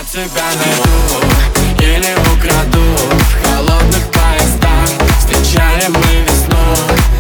Я тебя найду или украду. В холодных поездах встречали мы весну.